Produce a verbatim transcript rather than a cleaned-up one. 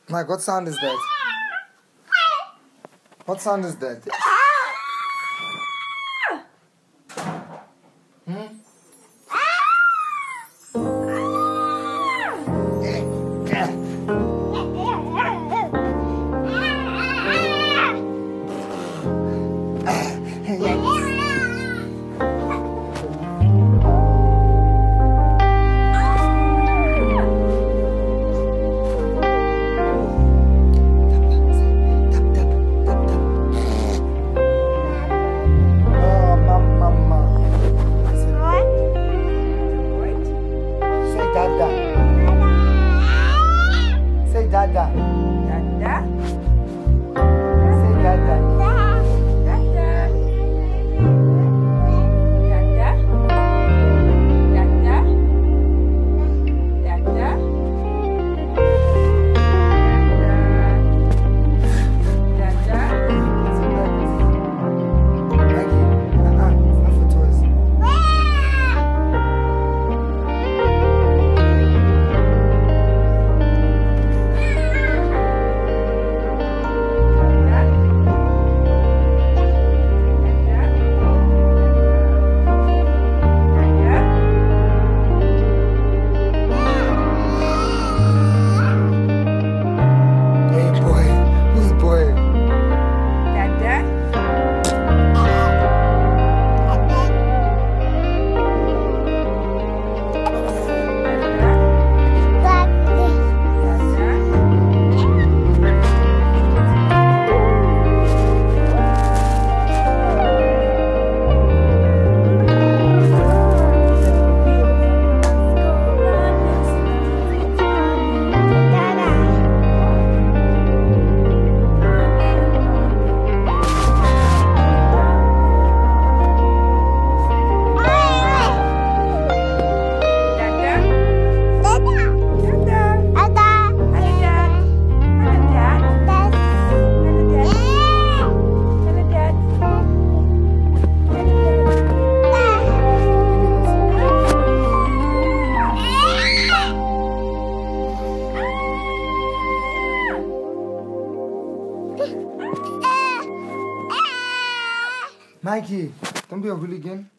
Mike, what sound is that? What sound is that? Hmm? Dada. Dada. Say dada. Dada. Dada. Dada. Dada. Dada. Maggie, uh-uh, it's not for toys. Hey boy, who's boy? Dada. Mikey, don't be a hooligan.